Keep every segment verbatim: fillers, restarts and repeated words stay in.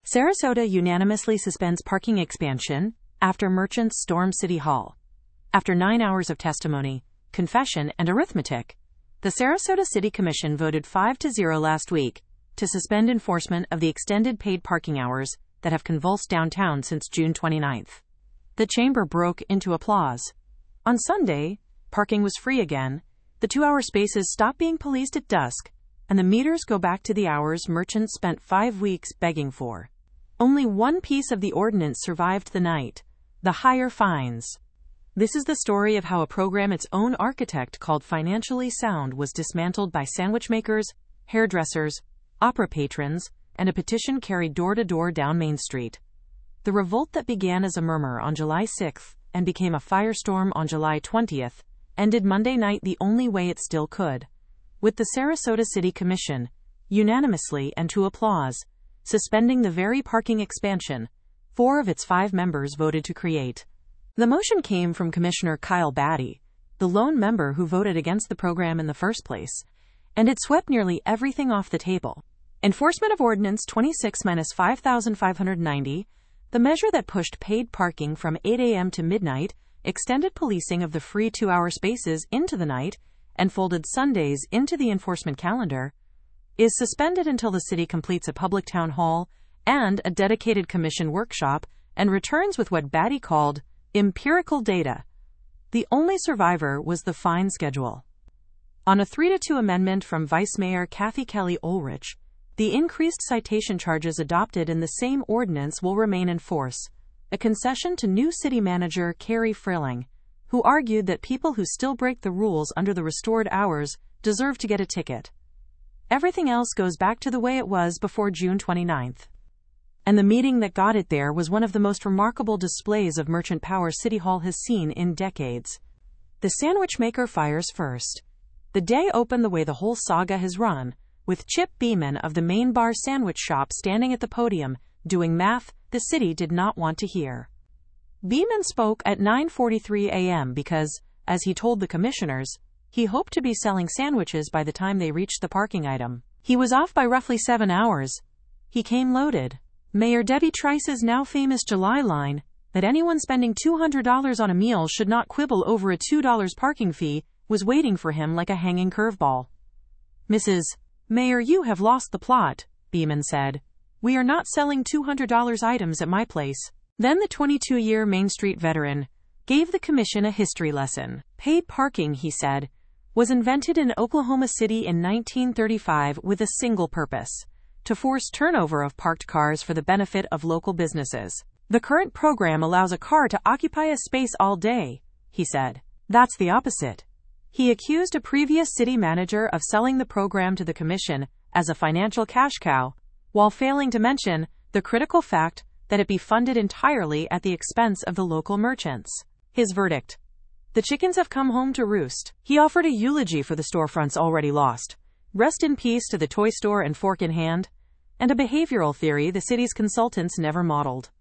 Sarasota unanimously suspends parking expansion after merchants storm City Hall. After nine hours of testimony, confession, and arithmetic, the Sarasota City Commission voted five to zero last week to suspend enforcement of the extended paid parking hours that have convulsed downtown since June twenty-ninth. The chamber broke into applause. On Sunday, parking was free again, the two-hour spaces stopped being policed at dusk, and the meters go back to the hours merchants spent five weeks begging for. Only one piece of the ordinance survived the night: the higher fines. This is the story of how a program its own architect called financially sound was dismantled by sandwich makers, hairdressers, opera patrons, and a petition carried door-to-door down Main Street. The revolt that began as a murmur on July sixth and became a firestorm on July twentieth ended Monday night the only way it still could, with the Sarasota City Commission, unanimously and to applause, suspending the very parking expansion four of its five members voted to create. The motion came from Commissioner Kyle Batty, the lone member who voted against the program in the first place, and it swept nearly everything off the table. Enforcement of Ordinance twenty-six dash five thousand five hundred ninety, the measure that pushed paid parking from eight a.m. to midnight, extended policing of the free two-hour spaces into the night, and folded Sundays into the enforcement calendar, is suspended until the city completes a public town hall and a dedicated commission workshop and returns with what Batty called empirical data. The only survivor was the fine schedule. On a three to two amendment from Vice Mayor Kathy Kelly Ulrich, the increased citation charges adopted in the same ordinance will remain in force, a concession to new city manager Carrie Frilling, who argued that people who still break the rules under the restored hours deserve to get a ticket. Everything else goes back to the way it was before June twenty-ninth. And the meeting that got it there was one of the most remarkable displays of merchant power City Hall has seen in decades. The sandwich maker fires first. The day opened the way the whole saga has run, with Chip Beeman of the Main Bar Sandwich Shop standing at the podium, doing math the city did not want to hear. Beeman spoke at nine forty-three a.m. because, as he told the commissioners, he hoped to be selling sandwiches by the time they reached the parking item. He was off by roughly seven hours. He came loaded. Mayor Debbie Trice's now famous July line, that anyone spending two hundred dollars on a meal should not quibble over a two dollar parking fee, was waiting for him like a hanging curveball. Missus Mayor, you have lost the plot, Beeman said. We are not selling two hundred dollar items at my place. Then the twenty-two-year Main Street veteran gave the commission a history lesson. Paid parking, he said, was invented in Oklahoma City in nineteen thirty-five with a single purpose: to force turnover of parked cars for the benefit of local businesses. The current program allows a car to occupy a space all day, he said. That's the opposite. He accused a previous city manager of selling the program to the commission as a financial cash cow, while failing to mention the critical fact that it be funded entirely at the expense of the local merchants. His verdict: the chickens have come home to roost. He offered a eulogy for the storefronts already lost. Rest in peace to the toy store and fork in hand, and a behavioral theory the city's consultants never modeled.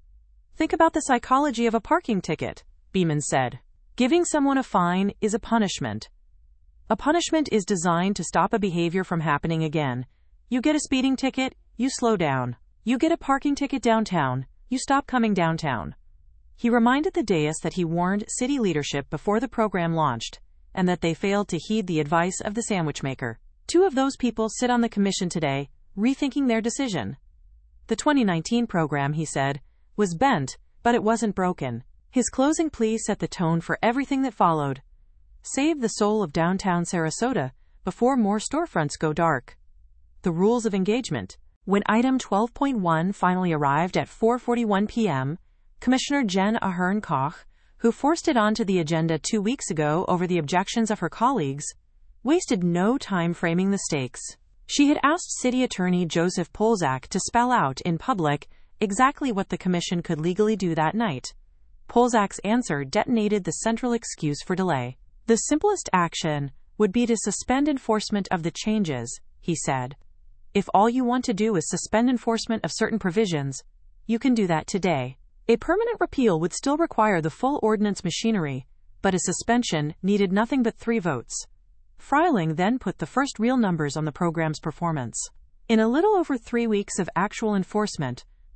Think about the psychology of a parking ticket, Beeman said. Giving someone a fine is a punishment. A punishment is designed to stop a behavior from happening again. You get a speeding ticket, you slow down. You get a parking ticket downtown, you stop coming downtown. He reminded the dais that he warned city leadership before the program launched, and that they failed to heed the advice of the sandwich maker. Two of those people sit on the commission today, rethinking their decision. The twenty nineteen program, he said, was bent, but it wasn't broken. His closing plea set the tone for everything that followed. Save the soul of downtown Sarasota before more storefronts go dark. The rules of engagement. When item twelve point one finally arrived at four forty-one p.m., Commissioner Jen Ahern Koch, who forced it onto the agenda two weeks ago over the objections of her colleagues, wasted no time framing the stakes. She had asked City Attorney Joseph Polzak to spell out in public exactly what the commission could legally do that night. Polzak's answer detonated the central excuse for delay. The simplest action would be to suspend enforcement of the changes, he said. If all you want to do is suspend enforcement of certain provisions, you can do that today. A permanent repeal would still require the full ordinance machinery, but a suspension needed nothing but three votes. Freiling then put the first real numbers on the program's performance. In a little over three weeks of actual enforcement,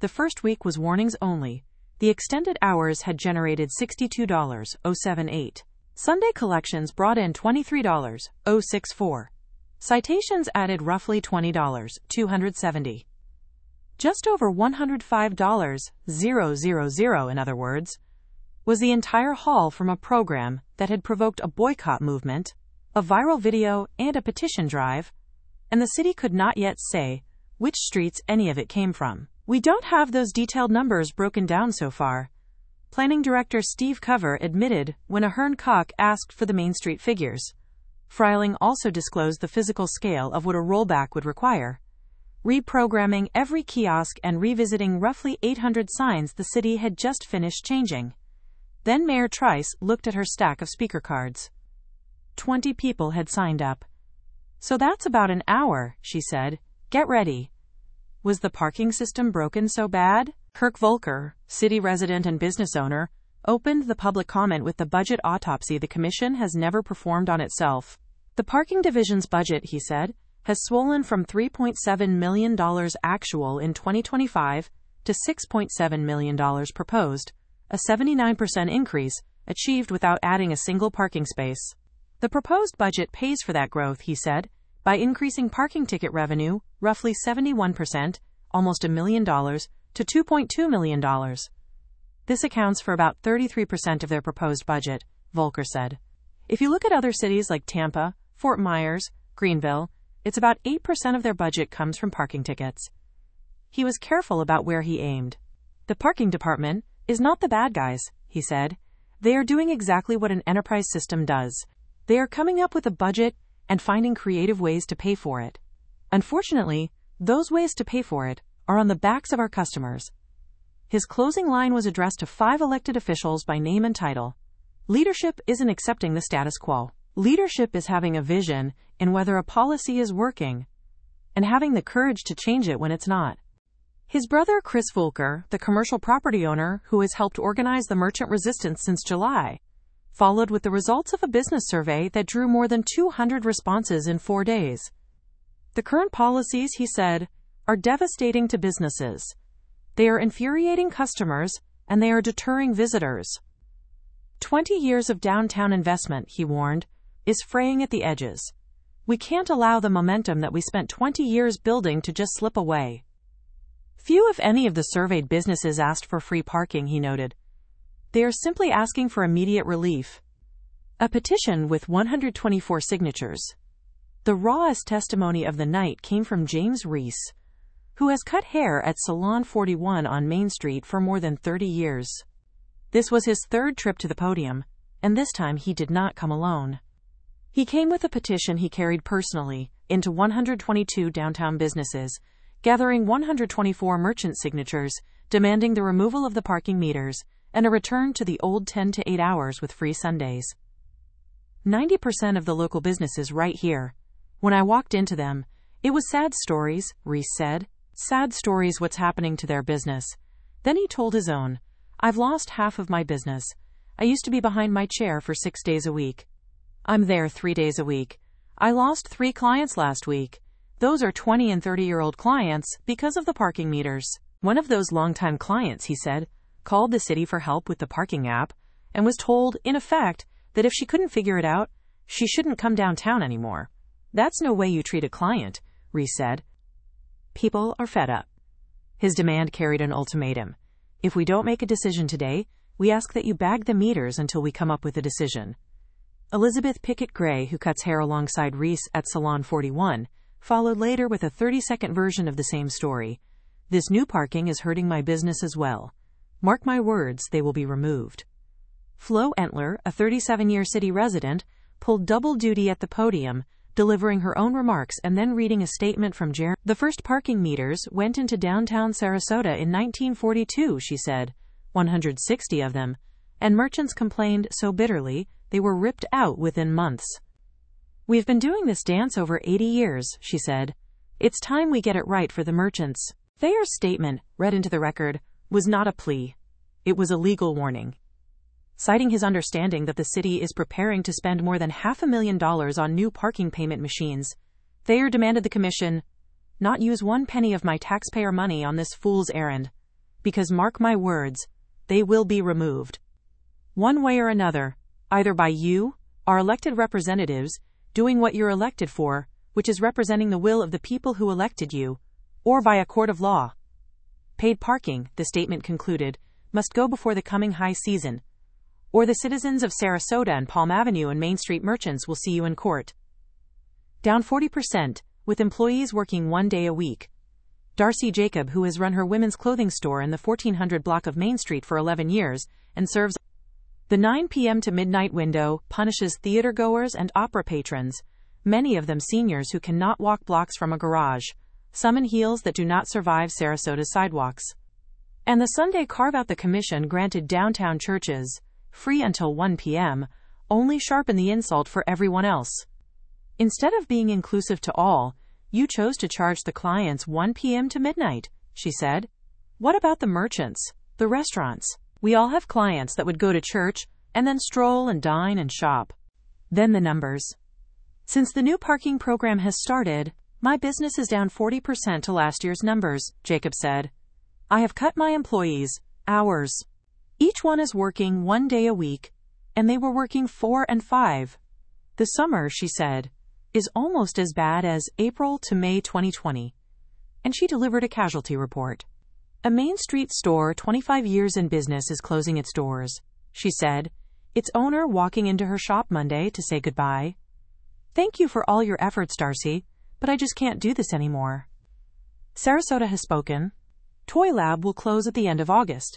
The first week was warnings only. The extended hours had generated sixty-two dollars and seventy-eight cents. Sunday collections brought in twenty-three dollars and sixty-four cents. Citations added roughly twenty dollars and two hundred seventy cents. Just over one hundred five dollars and cents, in other words, was the entire haul from a program that had provoked a boycott movement, a viral video, and a petition drive, and the city could not yet say which streets any of it came from. We don't have those detailed numbers broken down so far, Planning Director Steve Cover admitted when Ahern Koch asked for the Main Street figures. Freiling also disclosed the physical scale of what a rollback would require. Reprogramming every kiosk and revisiting roughly eight hundred signs the city had just finished changing. Then Mayor Trice looked at her stack of speaker cards. Twenty people had signed up. So that's about an hour, she said. Get ready. Was the parking system broken so bad? Kirk Volker, city resident and business owner, opened the public comment with the budget autopsy the commission has never performed on itself. The parking division's budget, he said, has swollen from three point seven million dollars actual in twenty twenty-five to six point seven million dollars proposed, a seventy-nine percent increase, achieved without adding a single parking space. The proposed budget pays for that growth, he said, by increasing parking ticket revenue, roughly seventy-one percent, almost a million dollars, to two point two million dollars. This accounts for about thirty-three percent of their proposed budget, Volker said. If you look at other cities like Tampa, Fort Myers, Greenville, it's about eight percent of their budget comes from parking tickets. He was careful about where he aimed. The parking department is not the bad guys, he said. They are doing exactly what an enterprise system does. They are coming up with a budget and finding creative ways to pay for it. Unfortunately, those ways to pay for it are on the backs of our customers. His closing line was addressed to five elected officials by name and title. Leadership isn't accepting the status quo. Leadership is having a vision in whether a policy is working and having the courage to change it when it's not. His brother Chris Volker, the commercial property owner who has helped organize the merchant resistance since July, followed with the results of a business survey that drew more than two hundred responses in four days. The current policies, he said, are devastating to businesses. They are infuriating customers, and they are deterring visitors. Twenty years of downtown investment, he warned, is fraying at the edges. We can't allow the momentum that we spent twenty years building to just slip away. Few, if any, of the surveyed businesses asked for free parking, he noted. They are simply asking for immediate relief. A petition with one hundred twenty-four signatures. The rawest testimony of the night came from James Reese, who has cut hair at Salon forty-one on Main Street for more than thirty years. This was his third trip to the podium, and this time he did not come alone. He came with a petition he carried personally into one hundred twenty-two downtown businesses, gathering one hundred twenty-four merchant signatures, demanding the removal of the parking meters and a return to the old ten to eight hours with free Sundays. ninety percent of the local businesses right here. When I walked into them, it was sad stories, Reese said. Sad stories what's happening to their business. Then he told his own. I've lost half of my business. I used to be behind my chair for six days a week. I'm there three days a week. I lost three clients last week. Those are twenty and thirty-year-old clients because of the parking meters. One of those longtime clients, he said, called the city for help with the parking app and was told, in effect, that if she couldn't figure it out, she shouldn't come downtown anymore. That's no way you treat a client, Reese said. People are fed up. His demand carried an ultimatum. If we don't make a decision today, we ask that you bag the meters until we come up with a decision. Elizabeth Pickett Gray, who cuts hair alongside Reese at Salon forty-one, followed later with a thirty-second version of the same story. This new parking is hurting my business as well. Mark my words, they will be removed. Flo Entler, a thirty-seven-year city resident, pulled double duty at the podium, delivering her own remarks and then reading a statement from Jeremy. The first parking meters went into downtown Sarasota in nineteen forty-two, she said, one hundred sixty of them, and merchants complained so bitterly they were ripped out within months. We've been doing this dance over eighty years, she said. It's time we get it right for the merchants. Thayer's statement, read into the record, was not a plea. It was a legal warning. Citing his understanding that the city is preparing to spend more than half a million dollars on new parking payment machines, Thayer demanded the commission not use one penny of my taxpayer money on this fool's errand. because mark my words, they will be removed. One way or another, either by you, our elected representatives, doing what you're elected for, which is representing the will of the people who elected you, or by a court of law. Paid parking, the statement concluded, must go before the coming high season, or the citizens of Sarasota and Palm Avenue and Main Street merchants will see you in court. Down forty percent, with employees working one day a week. Darcy Jacob, who has run her women's clothing store in the fourteen hundred block of Main Street for eleven years, and serves the nine p.m. to midnight window, punishes theatergoers and opera patrons, many of them seniors who cannot walk blocks from a garage, some in heels that do not survive Sarasota's sidewalks. And the Sunday carve-out the commission granted downtown churches, free until one p.m., only sharpen the insult for everyone else. Instead of being inclusive to all, you chose to charge the clients one p.m. to midnight, she said. What about the merchants, the restaurants? We all have clients that would go to church and then stroll and dine and shop. Then the numbers. Since the new parking program has started, my business is down forty percent to last year's numbers, Jacob said. I have cut my employees' hours. Each one is working one day a week, and they were working four and five. The summer, she said, is almost as bad as April to May twenty twenty. And she delivered a casualty report. A Main Street store twenty-five years in business is closing its doors, she said, its owner walking into her shop Monday to say goodbye. Thank you for all your efforts, Darcy, but I just can't do this anymore. Sarasota has spoken. Toy Lab will close at the end of August.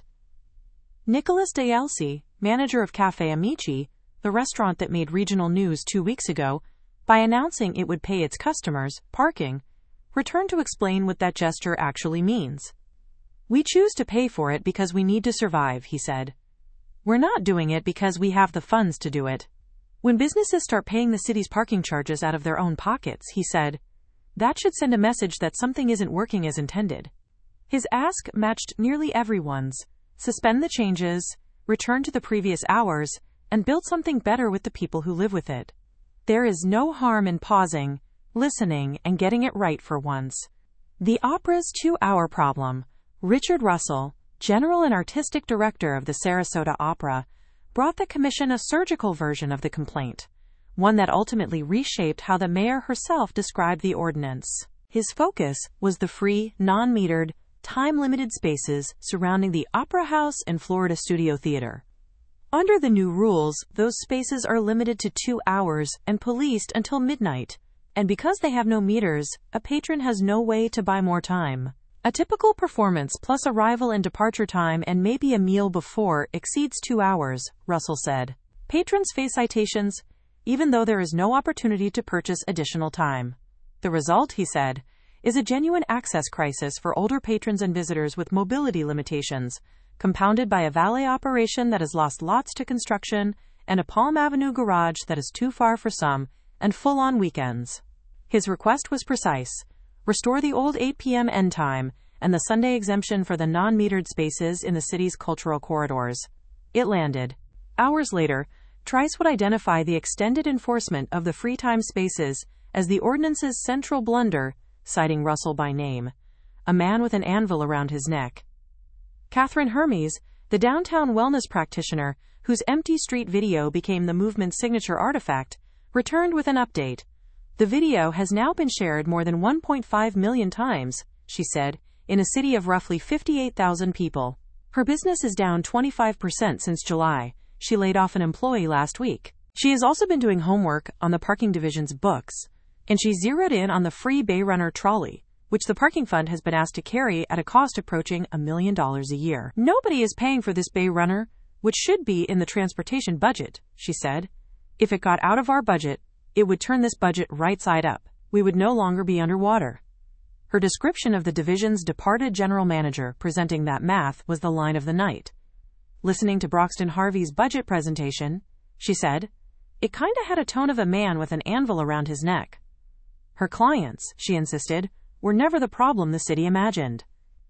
Nicholas DeAlci, manager of Cafe Amici, the restaurant that made regional news two weeks ago, by announcing it would pay its customers parking, returned to explain what that gesture actually means. We choose to pay for it because we need to survive, he said. We're not doing it because we have the funds to do it. When businesses start paying the city's parking charges out of their own pockets, he said, that should send a message that something isn't working as intended. His ask matched nearly everyone's. Suspend the changes, return to the previous hours, and build something better with the people who live with it. There is no harm in pausing, listening, and getting it right for once. The opera's two-hour problem. Richard Russell, General and Artistic Director of the Sarasota Opera, brought the commission a surgical version of the complaint, one that ultimately reshaped how the mayor herself described the ordinance. His focus was the free, non-metered, time-limited spaces surrounding the Opera House and Florida Studio Theater. Under the new rules, those spaces are limited to two hours and policed until midnight, and because they have no meters, a patron has no way to buy more time. A typical performance plus arrival and departure time and maybe a meal before exceeds two hours, Russell said. Patrons face citations, even though there is no opportunity to purchase additional time. The result, he said, is a genuine access crisis for older patrons and visitors with mobility limitations, compounded by a valet operation that has lost lots to construction and a Palm Avenue garage that is too far for some and full on weekends. His request was precise. Restore the old eight p.m. end time and the Sunday exemption for the non-metered spaces in the city's cultural corridors. It landed. Hours later, Trice would identify the extended enforcement of the free time spaces as the ordinance's central blunder, citing Russell by name, a man with an anvil around his neck. Catherine Hermes, the downtown wellness practitioner, whose empty street video became the movement's signature artifact, returned with an update. The video has now been shared more than one point five million times, she said, in a city of roughly fifty-eight thousand people. Her business is down twenty-five percent since July. She laid off an employee last week. She has also been doing homework on the parking division's books, and she zeroed in on the free Bayrunner trolley, which the parking fund has been asked to carry at a cost approaching a million dollars a year. Nobody is paying for this Bayrunner, which should be in the transportation budget, she said. If it got out of our budget, it would turn this budget right side up. We would no longer be underwater. Her description of the division's departed general manager presenting that math was the line of the night. Listening to Broxton Harvey's budget presentation, she said, it kinda had a tone of a man with an anvil around his neck. Her clients, she insisted, were never the problem the city imagined.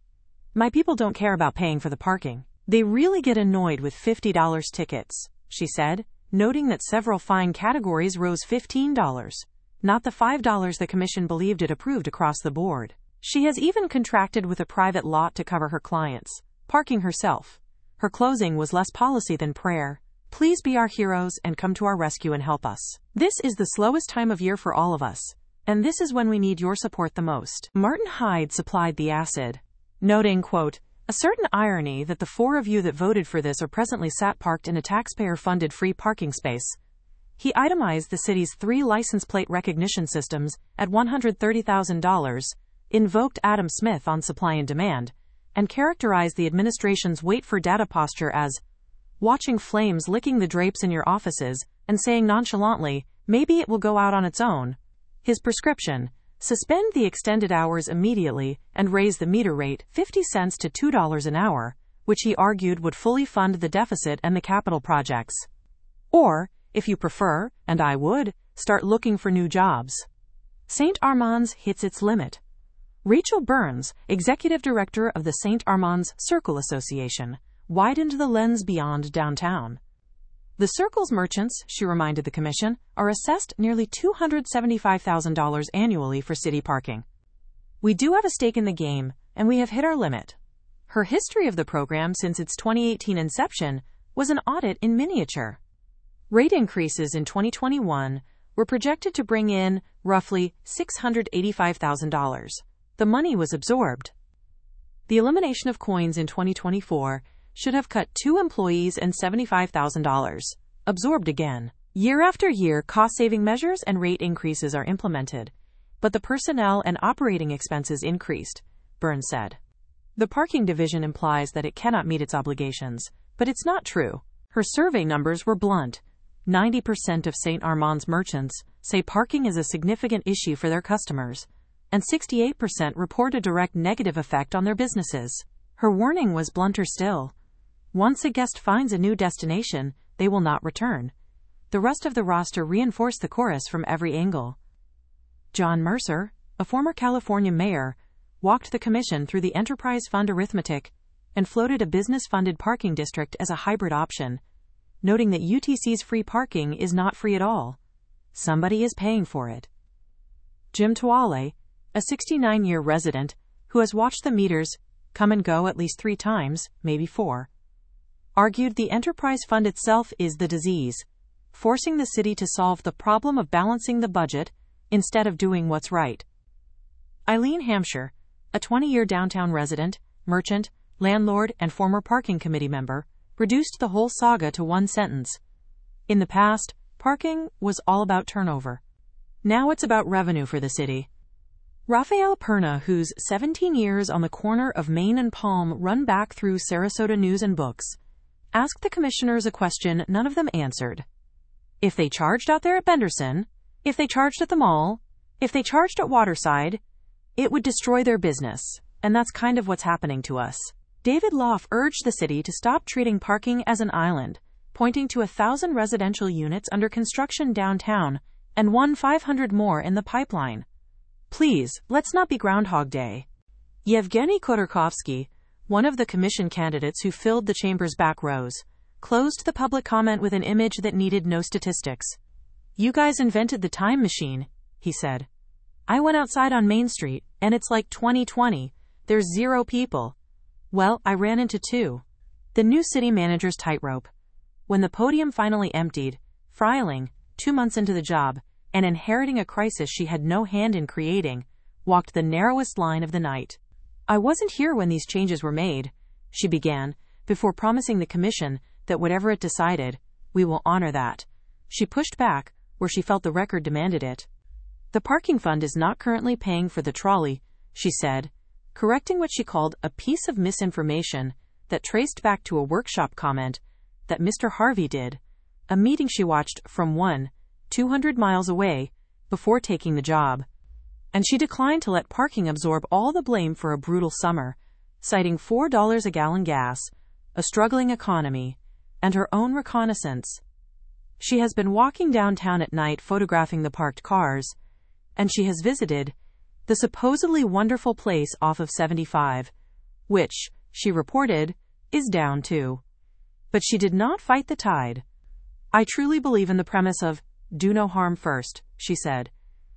My people don't care about paying for the parking. They really get annoyed with fifty dollars tickets, she said, noting that several fine categories rose fifteen dollars, not the five dollars the commission believed it approved across the board. She has even contracted with a private lot to cover her clients, parking herself. Her closing was less policy than prayer. Please be our heroes and come to our rescue and help us. This is the slowest time of year for all of us, and this is when we need your support the most. Martin Hyde supplied the acid, noting, quote, a certain irony that the four of you that voted for this are presently sat parked in a taxpayer-funded free parking space. He itemized the city's three license plate recognition systems at one hundred thirty thousand dollars, invoked Adam Smith on supply and demand, and characterized the administration's wait-for-data posture as watching flames licking the drapes in your offices and saying nonchalantly, maybe it will go out on its own. His prescription: suspend the extended hours immediately and raise the meter rate fifty cents to two dollars an hour, which he argued would fully fund the deficit and the capital projects. Or, if you prefer, and I would, start looking for new jobs. Saint Armand's hits its limit. Rachel Burns, executive director of the Saint Armand's Circle Association, widened the lens beyond downtown. The Circle's merchants, she reminded the commission, are assessed nearly two hundred seventy-five thousand dollars annually for city parking. We do have a stake in the game, and we have hit our limit. Her history of the program since its twenty eighteen inception was an audit in miniature. Rate increases in twenty twenty-one were projected to bring in roughly six hundred eighty-five thousand dollars. The money was absorbed. The elimination of coins in twenty twenty-four should have cut two employees and seventy-five thousand dollars. Absorbed again. Year after year, cost-saving measures and rate increases are implemented, but the personnel and operating expenses increased, Burns said. The parking division implies that it cannot meet its obligations, but it's not true. Her survey numbers were blunt. ninety percent of Saint Armand's merchants say parking is a significant issue for their customers, and sixty-eight percent report a direct negative effect on their businesses. Her warning was blunter still. Once a guest finds a new destination, they will not return. The rest of the roster reinforced the chorus from every angle. John Mercer, a former California mayor, walked the commission through the enterprise fund arithmetic and floated a business-funded parking district as a hybrid option, noting that U T C's free parking is not free at all. Somebody is paying for it. Jim Tuale, a sixty-nine-year resident who has watched the meters come and go at least three times, maybe four, argued the enterprise fund itself is the disease, forcing the city to solve the problem of balancing the budget instead of doing what's right. Eileen Hampshire, a twenty-year downtown resident, merchant, landlord, and former parking committee member, reduced the whole saga to one sentence. In the past, parking was all about turnover. Now it's about revenue for the city. Rafael Perna, whose seventeen years on the corner of Main and Palm run back through Sarasota news and books, asked the commissioners a question none of them answered. If they charged out there at Benderson, if they charged at the mall, if they charged at Waterside, it would destroy their business, and that's kind of what's happening to us. David Loff urged the city to stop treating parking as an island, pointing to a thousand residential units under construction downtown and one five hundred more in the pipeline. Please, let's not be Groundhog Day. Yevgeny Khodorkovsky, one of the commission candidates who filled the chamber's back rows, closed the public comment with an image that needed no statistics. You guys invented the time machine, he said. I went outside on Main Street, and it's like twenty twenty. There's zero people. Well, I ran into two. The new city manager's tightrope. When the podium finally emptied, Freiling, two months into the job, and inheriting a crisis she had no hand in creating, walked the narrowest line of the night. I wasn't here when these changes were made, she began, before promising the commission that whatever it decided, we will honor that. She pushed back, where she felt the record demanded it. The parking fund is not currently paying for the trolley, she said, correcting what she called a piece of misinformation that traced back to a workshop comment that Mister Harvey did, a meeting she watched from one, two hundred miles away, before taking the job. And she declined to let parking absorb all the blame for a brutal summer, citing four dollars a gallon gas, a struggling economy, and her own reconnaissance. She has been walking downtown at night photographing the parked cars, and she has visited the supposedly wonderful place off of seventy-five, which, she reported, is down too. But she did not fight the tide. I truly believe in the premise of, do no harm first, she said.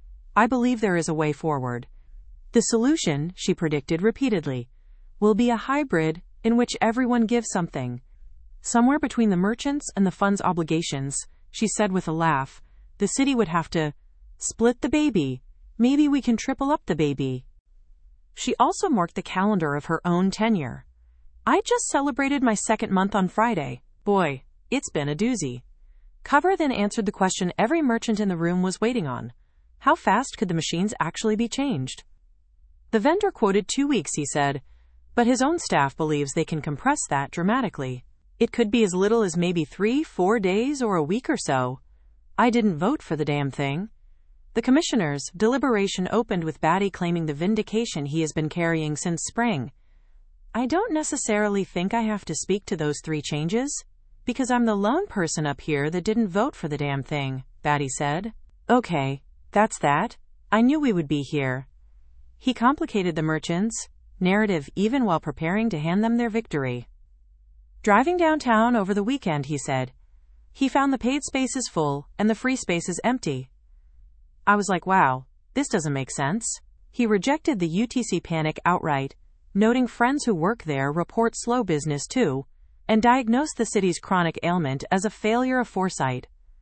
I believe there is a way forward. The solution, she predicted repeatedly, will be a hybrid, in which everyone gives something. Somewhere between the merchants and the fund's obligations, she said with a laugh, the city would have to split the baby. Maybe we can triple up the baby. She also marked the calendar of her own tenure. I just celebrated my second month on Friday. Boy, it's been a doozy. Cover then answered the question every merchant in the room was waiting on. How fast could the machines actually be changed? The vendor quoted two weeks, he said, but his own staff believes they can compress that dramatically. It could be as little as maybe three, four days or a week or so. I didn't vote for the damn thing. The commissioner's deliberation opened with Batty claiming the vindication he has been carrying since spring. I don't necessarily think I have to speak to those three changes, because I'm the lone person up here that didn't vote for the damn thing, Batty said. Okay, that's that. I knew we would be here. He complicated the merchants' narrative even while preparing to hand them their victory. Driving downtown over the weekend, he said, he found the paid spaces full and the free spaces empty. I was like, wow, this doesn't make sense. He rejected the U T C panic outright, noting friends who work there report slow business too, and diagnosed the city's chronic ailment as a failure of foresight.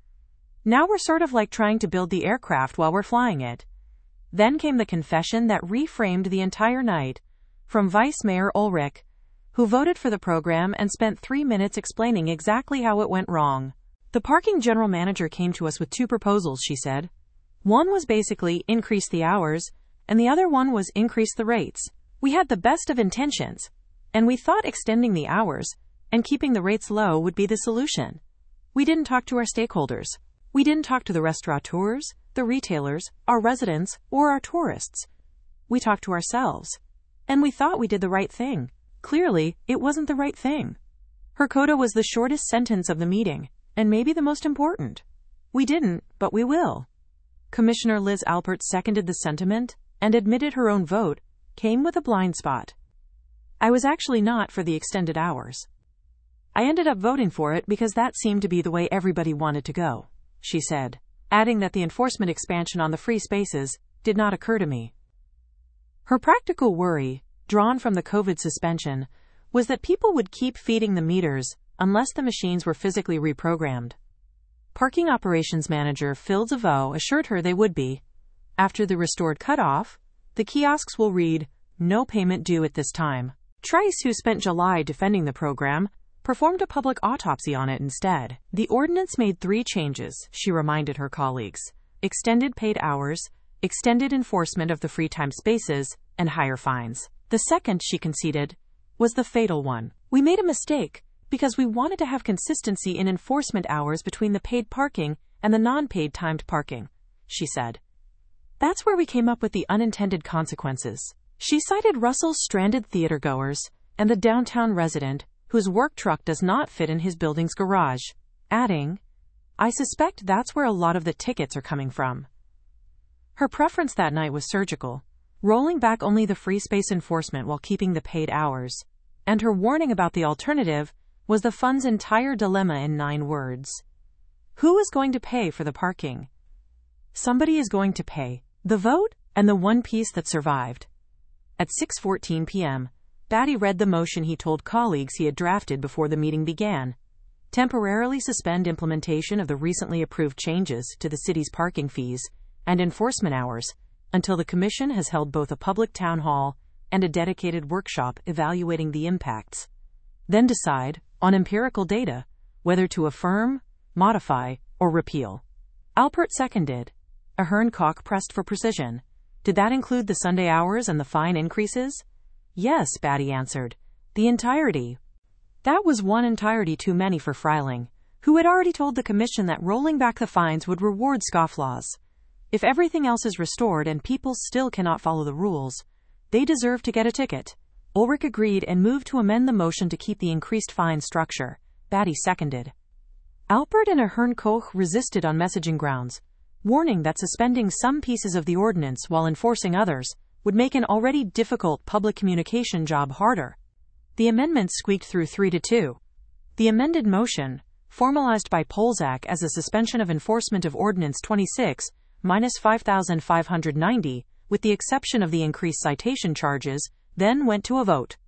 Now we're sort of like trying to build the aircraft while we're flying it. Then came the confession that reframed the entire night, from Vice Mayor Ulrich, who voted for the program and spent three minutes explaining exactly how it went wrong. The parking general manager came to us with two proposals, she said. One was basically increase the hours, and the other one was increase the rates. We had the best of intentions, and we thought extending the hours and keeping the rates low would be the solution. We didn't talk to our stakeholders. We didn't talk to the restaurateurs, the retailers, our residents, or our tourists. We talked to ourselves. And we thought we did the right thing. Clearly, it wasn't the right thing. Her coda was the shortest sentence of the meeting, and maybe the most important. We didn't, but we will. Commissioner Liz Alpert seconded the sentiment and admitted her own vote came with a blind spot. I was actually not for the extended hours. I ended up voting for it because that seemed to be the way everybody wanted to go, she said, adding that the enforcement expansion on the free spaces did not occur to me. Her practical worry, drawn from the COVID suspension, was that people would keep feeding the meters unless the machines were physically reprogrammed. Parking operations manager Phil DeVoe assured her they would be. After the restored cutoff, the kiosks will read, no payment due at this time. Trice, who spent July defending the program, performed a public autopsy on it instead. The ordinance made three changes, she reminded her colleagues. Extended paid hours, extended enforcement of the free time spaces, and higher fines. The second, she conceded, was the fatal one. We made a mistake, because we wanted to have consistency in enforcement hours between the paid parking and the non-paid timed parking, she said. That's where we came up with the unintended consequences. She cited Russell's stranded theatergoers and the downtown resident whose work truck does not fit in his building's garage, adding, I suspect that's where a lot of the tickets are coming from. Her preference that night was surgical, rolling back only the free space enforcement while keeping the paid hours, and her warning about the alternative was the fund's entire dilemma in nine words. Who is going to pay for the parking? Somebody is going to pay. The vote, and the one piece that survived. At six fourteen p.m., Batty read the motion he told colleagues he had drafted before the meeting began. Temporarily suspend implementation of the recently approved changes to the city's parking fees and enforcement hours until the Commission has held both a public town hall and a dedicated workshop evaluating the impacts. Then decide, on empirical data, whether to affirm, modify, or repeal. Alpert seconded. Ahern Koch pressed for precision. Did that include the Sunday hours and the fine increases? Yes, Batty answered. The entirety. That was one entirety too many for Freiling, who had already told the Commission that rolling back the fines would reward scofflaws. If everything else is restored and people still cannot follow the rules, they deserve to get a ticket. Ulrich agreed and moved to amend the motion to keep the increased fine structure. Batty seconded. Alpert and Ahern Koch resisted on messaging grounds, warning that suspending some pieces of the ordinance while enforcing others would make an already difficult public communication job harder. The amendment squeaked through three to two. The amended motion, formalized by Polzak as a suspension of enforcement of Ordinance twenty-six dash five thousand five hundred ninety, with the exception of the increased citation charges, then went to a vote.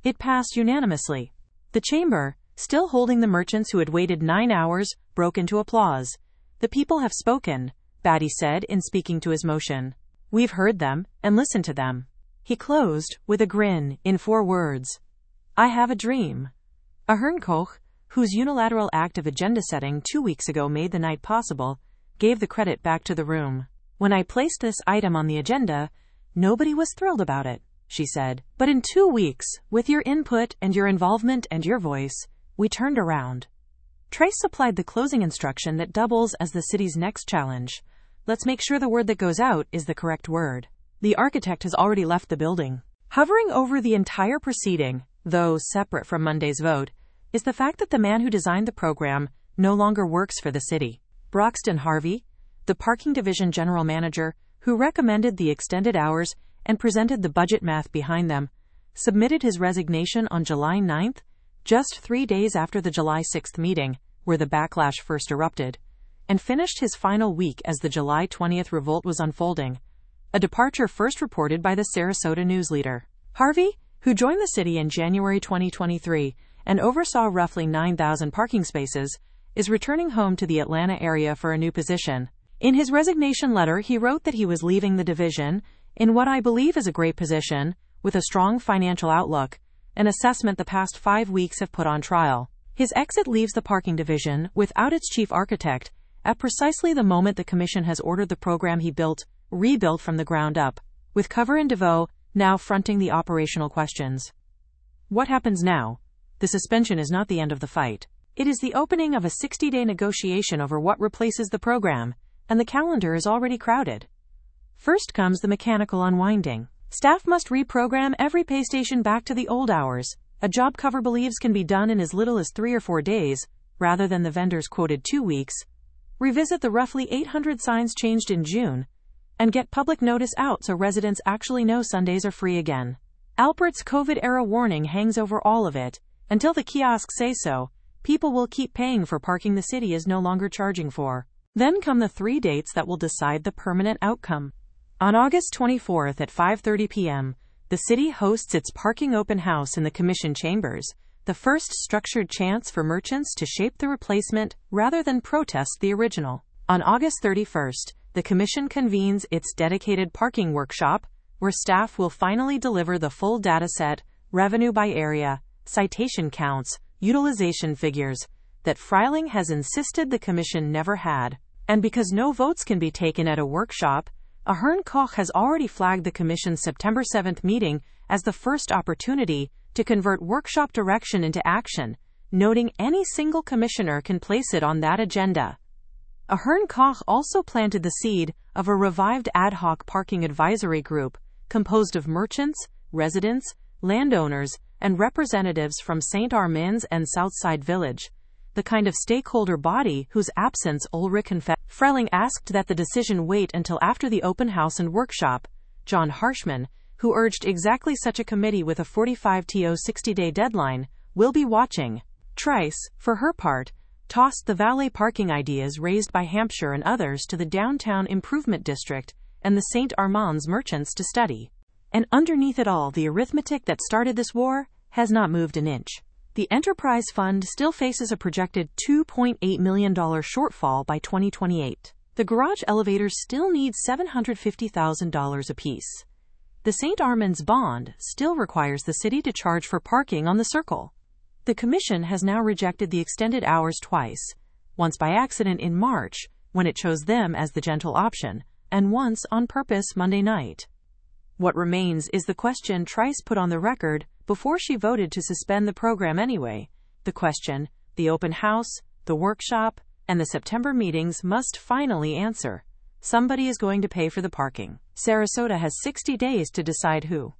It passed unanimously. The chamber, still holding the merchants who had waited nine hours, broke into applause. "The people have spoken," Batty said in speaking to his motion. "We've heard them, and listened to them." He closed, with a grin, in four words. "I have a dream." Ahern Koch, whose unilateral act of agenda-setting two weeks ago made the night possible, gave the credit back to the room. "When I placed this item on the agenda, nobody was thrilled about it," she said. "But in two weeks, with your input and your involvement and your voice, we turned around." Trice supplied the closing instruction that doubles as the city's next challenge. Let's make sure the word that goes out is the correct word. The architect has already left the building. Hovering over the entire proceeding, though separate from Monday's vote, is the fact that the man who designed the program no longer works for the city. Broxton Harvey, the parking division general manager, who recommended the extended hours and presented the budget math behind them, submitted his resignation on July ninth, just three days after the July sixth meeting, where the backlash first erupted, and finished his final week as the July twentieth revolt was unfolding, a departure first reported by the Sarasota News Leader. Harvey, who joined the city in January twenty twenty-three and oversaw roughly nine thousand parking spaces, is returning home to the Atlanta area for a new position. In his resignation letter, he wrote that he was leaving the division in what I believe is a great position, with a strong financial outlook, an assessment the past five weeks have put on trial. His exit leaves the parking division without its chief architect at precisely the moment the commission has ordered the program he built rebuilt from the ground up, with Cover and DeVoe now fronting the operational questions. What happens now? The suspension is not the end of the fight. It is the opening of a sixty-day negotiation over what replaces the program, and the calendar is already crowded. First comes the mechanical unwinding. Staff must reprogram every pay station back to the old hours, a job Cover believes can be done in as little as three or four days, rather than the vendor's quoted two weeks, revisit the roughly eight hundred signs changed in June, and get public notice out so residents actually know Sundays are free again. Alpert's COVID-era warning hangs over all of it. Until the kiosks say so, people will keep paying for parking the city is no longer charging for. Then come the three dates that will decide the permanent outcome. On August twenty-fourth at five thirty p.m., the city hosts its parking open house in the Commission chambers, the first structured chance for merchants to shape the replacement rather than protest the original. On August thirty-first, the Commission convenes its dedicated parking workshop, where staff will finally deliver the full dataset, revenue by area, citation counts, utilization figures, that Freiling has insisted the Commission never had. And because no votes can be taken at a workshop, Ahern Koch has already flagged the Commission's September seventh meeting as the first opportunity to convert workshop direction into action, noting any single commissioner can place it on that agenda. Ahern Koch also planted the seed of a revived ad hoc parking advisory group composed of merchants, residents, landowners, and representatives from Saint Armand's and Southside Village, the kind of stakeholder body whose absence Ulrich confessed. Freiling asked that the decision wait until after the open house and workshop. John Harshman, who urged exactly such a committee with a forty-five to sixty-day deadline, will be watching. Trice, for her part, tossed the valet parking ideas raised by Hampshire and others to the Downtown Improvement District and the Saint Armand's merchants to study. And underneath it all, the arithmetic that started this war has not moved an inch. The Enterprise Fund still faces a projected two point eight million dollars shortfall by twenty twenty-eight. The garage elevators still need seven hundred fifty thousand dollars apiece. The Saint Armand's bond still requires the city to charge for parking on the Circle. The Commission has now rejected the extended hours twice, once by accident in March, when it chose them as the gentle option, and once on purpose Monday night. What remains is the question Trice put on the record before she voted to suspend the program anyway. The question, the open house, the workshop, and the September meetings must finally answer. Somebody is going to pay for the parking. Sarasota has sixty days to decide who.